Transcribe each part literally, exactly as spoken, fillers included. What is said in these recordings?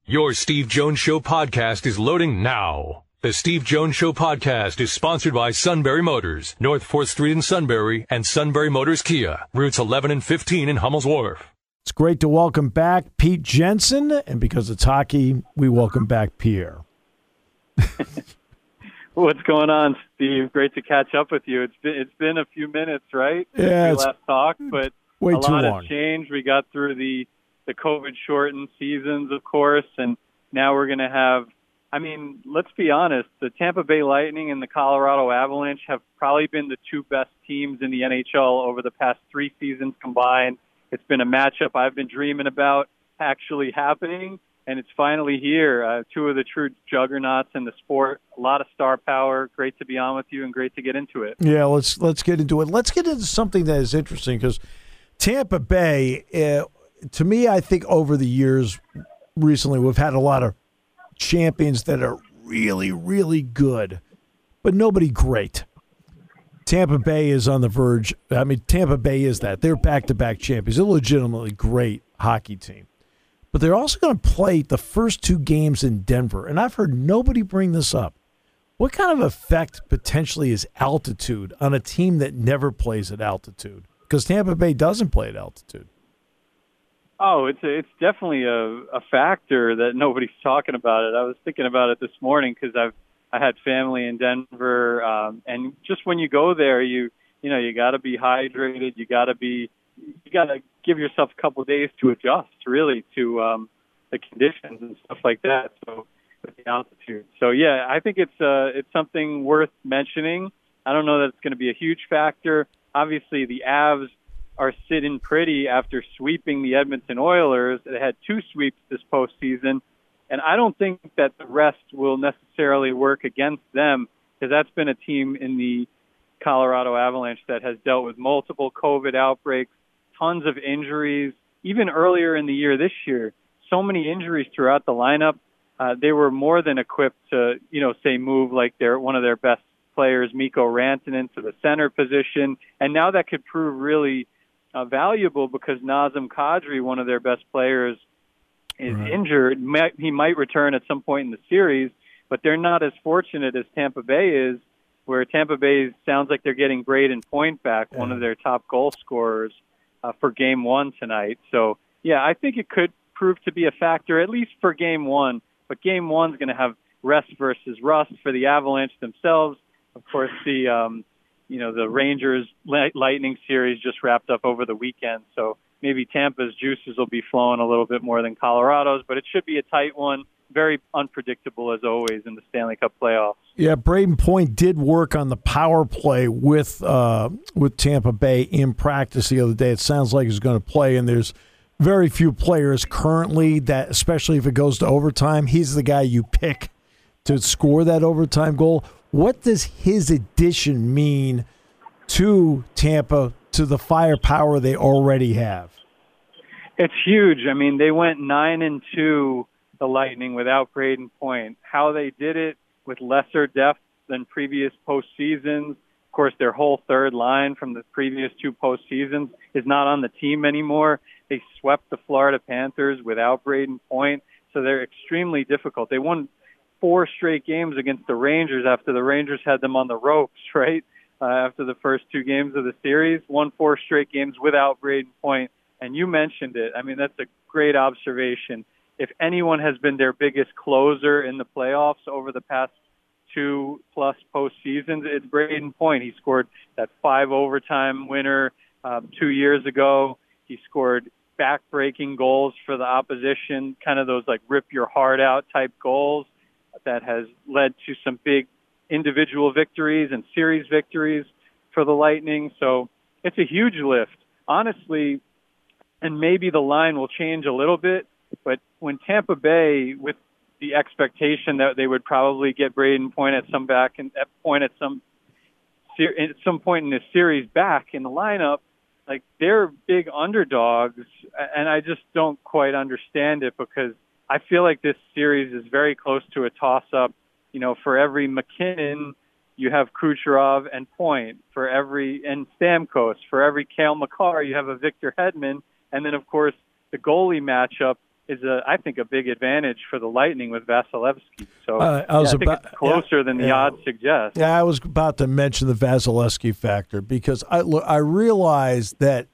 Your Steve Jones Show podcast is loading now. The Steve Jones Show podcast is sponsored by Sunbury Motors, North fourth Street in Sunbury, and Sunbury Motors Kia, routes eleven and fifteen in Hummel's Wharf. It's great to welcome back Pete Jensen, and because it's hockey, we welcome back Pierre. What's going on, Steve? Great to catch up with you. It's been it's been a few minutes, right? Yeah, since we last talked, but way a too lot long. has changed. We got through the the COVID-shortened seasons, of course, and now we're going to have. I mean, let's be honest. The Tampa Bay Lightning and the Colorado Avalanche have probably been the two best teams in the N H L over the past three seasons combined. It's been a matchup I've been dreaming about actually happening, and it's finally here. Uh, two of the true juggernauts in the sport. A lot of star power. Great to be on with you, and great to get into it. Yeah, let's let's get into it. Let's get into something that is interesting because Tampa Bay, uh, to me, I think over the years recently we've had a lot of champions that are really, really good, but nobody great. Tampa Bay is on the verge. I mean, Tampa Bay is that. They're back-to-back champions. They're a legitimately great hockey team. But they're also going to play the first two games in Denver, and I've heard nobody bring this up. What kind of effect potentially is altitude on a team that never plays at altitude? Because Tampa Bay doesn't play at altitude. Oh, it's a, it's definitely a, a factor that nobody's talking about it. I was thinking about it this morning because I've I had family in Denver, um, and just when you go there, you you know you got to be hydrated. You got to be you got to give yourself a couple of days to adjust, really, to um, the conditions and stuff like that. So with the altitude, so yeah, I think it's uh, it's something worth mentioning. I don't know that it's going to be a huge factor. Obviously, the Avs are sitting pretty after sweeping the Edmonton Oilers. They had two sweeps this postseason, and I don't think that the rest will necessarily work against them because that's been a team in the Colorado Avalanche that has dealt with multiple COVID outbreaks, tons of injuries. Even earlier in the year this year, so many injuries throughout the lineup. Uh, they were more than equipped to, you know, say move like they're one of their best players, Mikko Rantanen, to the center position, and now that could prove really Uh, valuable because Nazem Kadri, one of their best players, is right. injured. He might return at some point in the series, but they're not as fortunate as Tampa Bay is, where Tampa Bay sounds like they're getting Braden Point back, yeah. one of their top goal scorers, uh, for game one tonight. So, yeah, I think it could prove to be a factor, at least for game one. But game one's going to have rest versus rust for the Avalanche themselves. Of course, the um, you know, the Rangers Lightning series just wrapped up over the weekend. So maybe Tampa's juices will be flowing a little bit more than Colorado's, but it should be a tight one. Very unpredictable as always in the Stanley Cup playoffs. Yeah, Braden Point did work on the power play with uh, with Tampa Bay in practice the other day. It sounds like he's going to play, and there's very few players currently that, especially if it goes to overtime, he's the guy you pick to score that overtime goal. What does his addition mean to Tampa, to the firepower they already have? It's huge. I mean, they went nine and two, the Lightning, without Braden Point. How they did it with lesser depth than previous postseasons. Of course, their whole third line from the previous two postseasons is not on the team anymore. They swept the Florida Panthers without Braden Point, so they're extremely difficult. They won four straight games against the Rangers after the Rangers had them on the ropes, right? Uh, after the first two games of the series, won four straight games without Braden Point. And you mentioned it. I mean, that's a great observation. If anyone has been their biggest closer in the playoffs over the past two plus postseasons, it's Braden Point. He scored that five overtime winner um, two years ago. He scored back-breaking goals for the opposition, kind of those like rip your heart out type goals. That has led to some big individual victories and series victories for the Lightning. So it's a huge lift, honestly, and maybe the line will change a little bit. But when Tampa Bay, with the expectation that they would probably get Braden Point at some back and at point at some at some point in this series back in the lineup, like they're big underdogs, and I just don't quite understand it because I feel like this series is very close to a toss-up. You know, for every McKinnon, you have Kucherov and Point. For every and Stamkos, for every Cale Makar, you have a Victor Hedman. And then, of course, the goalie matchup is, a, I think, a big advantage for the Lightning with Vasilevsky. So uh, I was yeah, I think about, it's closer yeah, than the yeah. odds suggest. Yeah, I was about to mention the Vasilevsky factor because I look, I realized that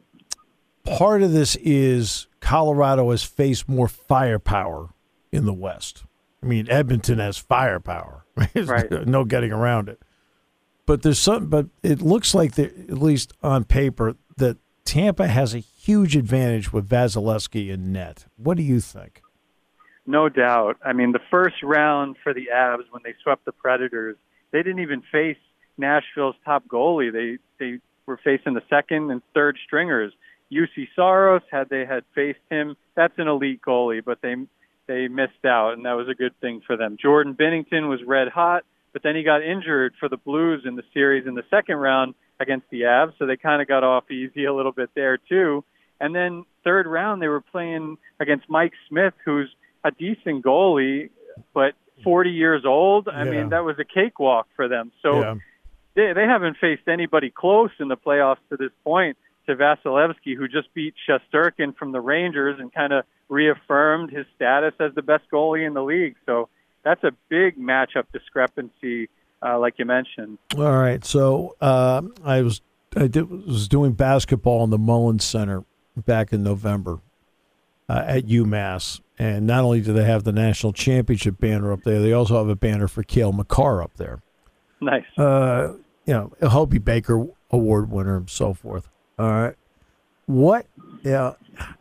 part of this is Colorado has faced more firepower in the West. I mean, Edmonton has firepower. Right. No getting around it. But there's some. But it looks like, that, at least on paper, that Tampa has a huge advantage with Vasilevsky in net. What do you think? No doubt. I mean, the first round for the Avs when they swept the Predators, they didn't even face Nashville's top goalie. They they were facing the second and third stringers. U C Saros, had they had faced him, that's an elite goalie, but they they missed out, and that was a good thing for them. Jordan Binnington was red hot, but then he got injured for the Blues in the series in the second round against the Avs, so they kind of got off easy a little bit there too. And then third round, they were playing against Mike Smith, who's a decent goalie, but forty years old. I yeah. mean, that was a cakewalk for them. So yeah. they, they haven't faced anybody close in the playoffs to this point to Vasilevsky, who just beat Shesterkin from the Rangers and kind of reaffirmed his status as the best goalie in the league. So that's a big matchup discrepancy, uh, like you mentioned. All right. So uh, I was I did, was doing basketball in the Mullins Center back in November uh, at UMass. And not only do they have the national championship banner up there, they also have a banner for Cale Makar up there. Nice. Uh, you know, a Hobie Baker Award winner and so forth. All right. What, yeah,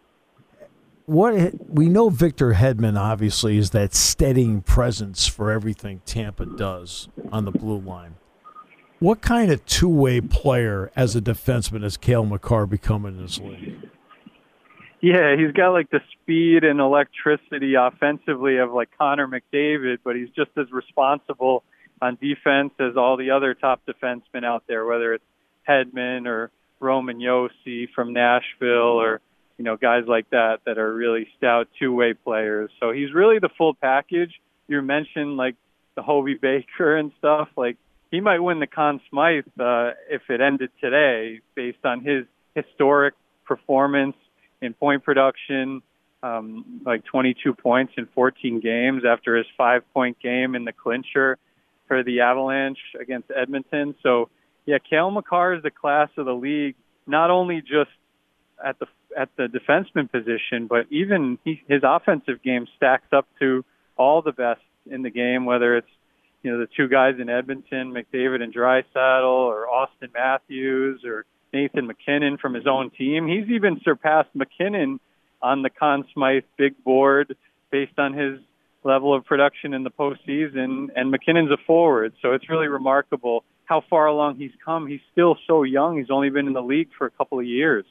what, we know Victor Hedman obviously is that steadying presence for everything Tampa does on the blue line. What kind of two-way player as a defenseman has Cale Makar become in this league? Yeah, he's got like the speed and electricity offensively of like Connor McDavid, but he's just as responsible on defense as all the other top defensemen out there, whether it's Hedman or Roman Josi from Nashville or, you know, guys like that that are really stout two-way players. So he's really the full package. You mentioned like the Hobie Baker and stuff. Like he might win the Conn Smythe uh, if it ended today based on his historic performance in point production, um, like twenty-two points in fourteen games after his five-point game in the clincher for the Avalanche against Edmonton. So, yeah, Cale Makar is the class of the league, not only just at the at the defenseman position, but even he, his offensive game stacks up to all the best in the game, whether it's, you know, the two guys in Edmonton, McDavid and Draisaitl, or Austin Matthews, or Nathan MacKinnon from his own team. He's even surpassed McKinnon on the Conn Smythe big board based on his level of production in the postseason, and McKinnon's a forward, so it's really remarkable how far along he's come. He's still so young. He's only been in the league for a couple of years.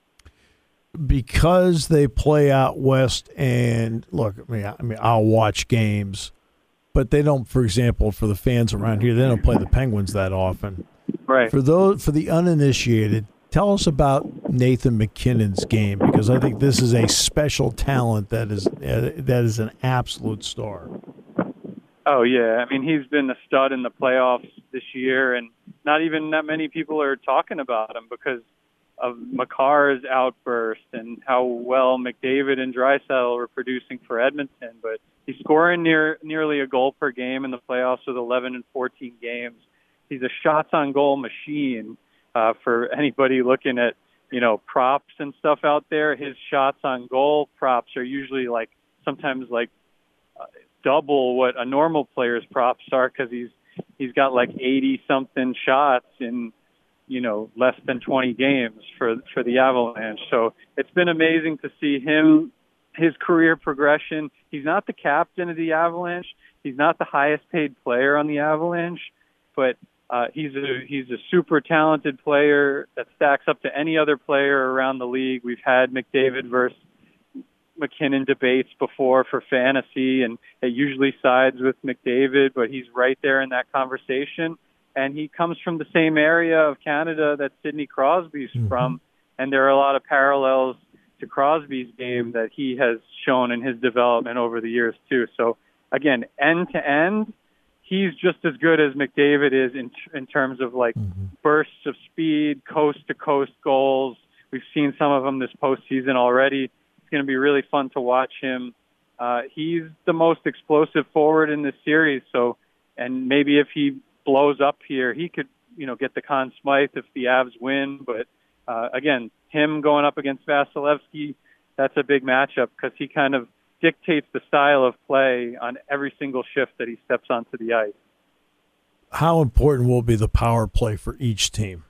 Because they play out west, and look, I mean, I mean, I'll watch games, but they don't, for example, for the fans around here, they don't play the Penguins that often. Right. For those, for the uninitiated, tell us about Nathan MacKinnon's game, because I think this is a special talent that is uh, that is an absolute star. Oh, yeah. I mean, he's been a stud in the playoffs this year, and not even that many people are talking about him because of Makar's outburst and how well McDavid and Draisaitl were producing for Edmonton. But he's scoring near nearly a goal per game in the playoffs with eleven and fourteen games. He's a shots-on-goal machine. Uh, for anybody looking at, you know, props and stuff out there, his shots-on-goal props are usually like sometimes like uh, double what a normal player's props are because he's he's got like eighty-something shots in, you know, less than twenty games for for the Avalanche. So it's been amazing to see him, his career progression. He's not the captain of the Avalanche. He's not the highest-paid player on the Avalanche, but Uh, he's a he's a super talented player that stacks up to any other player around the league. We've had McDavid versus MacKinnon debates before for fantasy, and it usually sides with McDavid, but he's right there in that conversation. And he comes from the same area of Canada that Sidney Crosby's mm-hmm. from, and there are a lot of parallels to Crosby's game that he has shown in his development over the years too. So again, end to end, he's just as good as McDavid is in in terms of like mm-hmm. bursts of speed, coast to coast goals. We've seen some of them this postseason already. going to be really fun to watch him. Uh, he's the most explosive forward in this series, so and maybe if he blows up here, he could, you know, get the Conn Smythe if the Avs win. But uh, again, him going up against Vasilevsky, that's a big matchup because he kind of dictates the style of play on every single shift that he steps onto the ice. How important will be the power play for each team?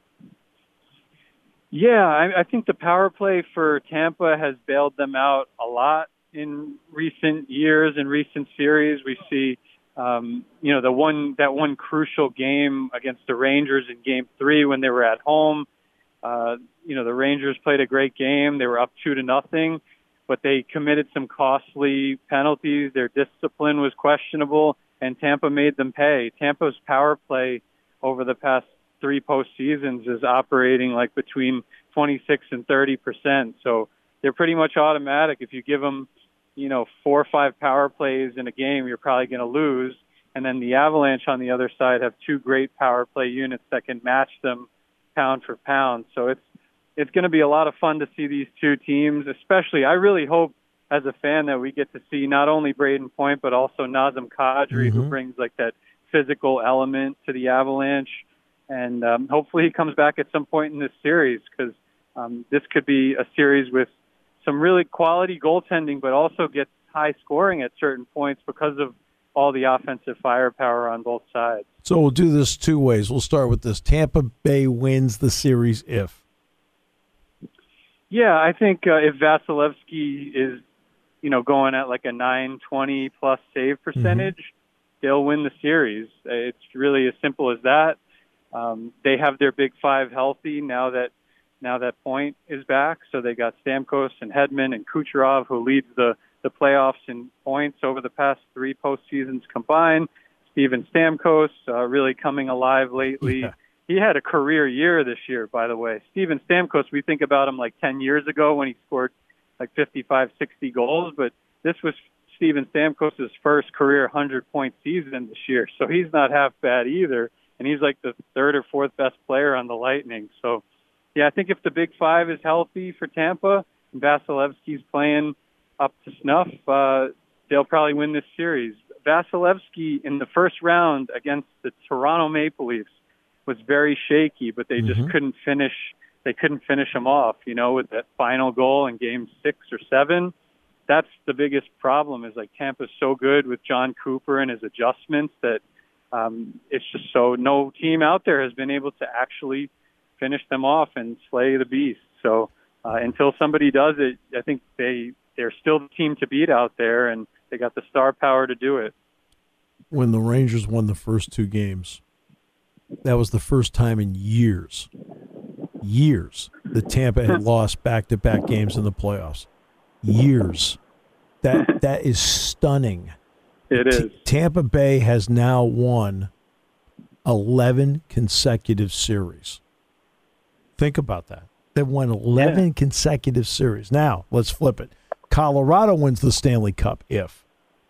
Yeah, I, I think the power play for Tampa has bailed them out a lot in recent years, in recent series. We see, um, you know, the one that one crucial game against the Rangers in Game Three when they were at home. Uh, you know, the Rangers played a great game. They were up two to nothing, but they committed some costly penalties. Their discipline was questionable, and Tampa made them pay. Tampa's power play over the past three postseasons is operating like between twenty-six and thirty percent. So they're pretty much automatic. If you give them, you know, four or five power plays in a game, you're probably going to lose. And then the Avalanche on the other side have two great power play units that can match them pound for pound. So it's it's going to be a lot of fun to see these two teams, especially. I really hope as a fan that we get to see not only Braden Point, but also Nazem Kadri, mm-hmm. who brings like that physical element to the Avalanche. And um, hopefully he comes back at some point in this series because um, this could be a series with some really quality goaltending, but also gets high scoring at certain points because of all the offensive firepower on both sides. So we'll do this two ways. We'll start with this. Tampa Bay wins the series if? Yeah, I think uh, if Vasilevsky is, you know, going at like a nine twenty plus save percentage, mm-hmm. they'll win the series. It's really as simple as that. Um, they have their big five healthy now that now that Point is back. So they got Stamkos and Hedman and Kucherov, who leads the, the playoffs in points over the past three postseasons combined. Steven Stamkos uh, really coming alive lately. Yeah. He had a career year this year, by the way. Steven Stamkos, we think about him like ten years ago when he scored like fifty-five, sixty goals, but this was Steven Stamkos' first career hundred-point season this year. So he's not half bad either. And he's like the third or fourth best player on the Lightning. So, yeah, I think if the Big Five is healthy for Tampa and Vasilevsky's playing up to snuff, uh, they'll probably win this series. Vasilevsky in the first round against the Toronto Maple Leafs was very shaky, but they just mm-hmm. couldn't finish. They couldn't finish him off, you know, with that final goal in Game Six or Seven. That's the biggest problem. Is like Tampa's so good with John Cooper and his adjustments that. Um, it's just so no team out there has been able to actually finish them off and slay the beast. So uh, until somebody does it, I think they, they're still the team to beat out there, and they got the star power to do it. When the Rangers won the first two games, that was the first time in years, years, that Tampa had lost back-to-back games in the playoffs. Years. That That is stunning. It is. T- Tampa Bay has now won eleven consecutive series. Think about that. They've won eleven yeah. consecutive series. Now, let's flip it. Colorado wins the Stanley Cup if?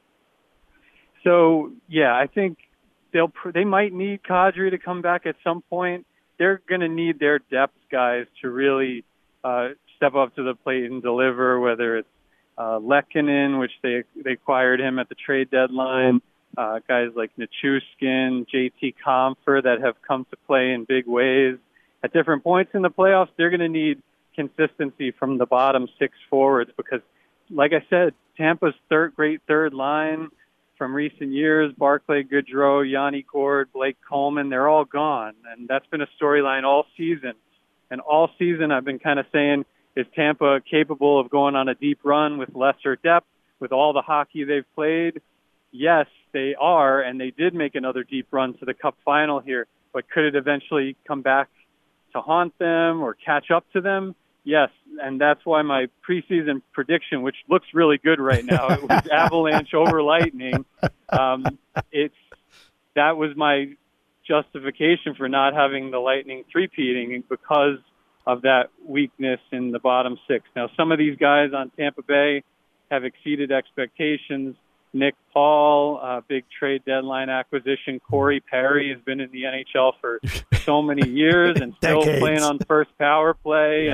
So, yeah, I think they'll they might need Kadri to come back at some point. They're going to need their depth guys to really uh, step up to the plate and deliver, whether it's Uh, Lehkonen, which they they acquired him at the trade deadline. Uh, guys like Nichushkin, J T Compher that have come to play in big ways. At different points in the playoffs, they're going to need consistency from the bottom six forwards because, like I said, Tampa's third great third line from recent years, Barclay Goodrow, Yanni Gourde, Blake Coleman, they're all gone. And that's been a storyline all season. And all season I've been kind of saying, is Tampa capable of going on a deep run with lesser depth, with all the hockey they've played? Yes, they are, and they did make another deep run to the Cup final here. But could it eventually come back to haunt them or catch up to them? Yes, and that's why my preseason prediction, which looks really good right now, it was Avalanche over Lightning. Um, it's that was my justification for not having the Lightning three-peating because of that weakness in the bottom six. Now, some of these guys on Tampa Bay have exceeded expectations. Nick Paul, uh, big trade deadline acquisition. Corey Perry has been in the N H L for so many years and still playing on first power play. Yeah. And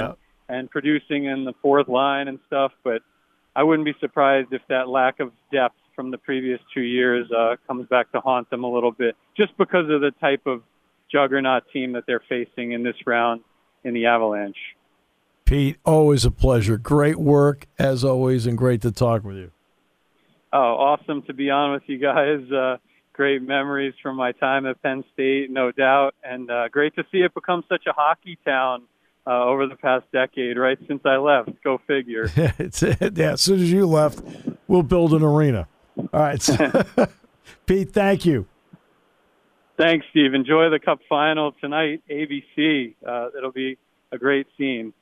and producing in the fourth line and stuff, but I wouldn't be surprised if that lack of depth from the previous two years uh, comes back to haunt them a little bit, just because of the type of juggernaut team that they're facing in this round in the Avalanche. Pete, always a pleasure. Great work, as always, and great to talk with you. Oh, awesome to be on with you guys. Uh, great memories from my time at Penn State, no doubt, and uh, great to see it become such a hockey town uh, over the past decade, right since I left. Go figure. it's, yeah, as soon as you left, we'll build an arena. All right. So, Pete, thank you. Thanks, Steve. Enjoy the Cup final tonight, A B C. Uh, it'll be a great scene.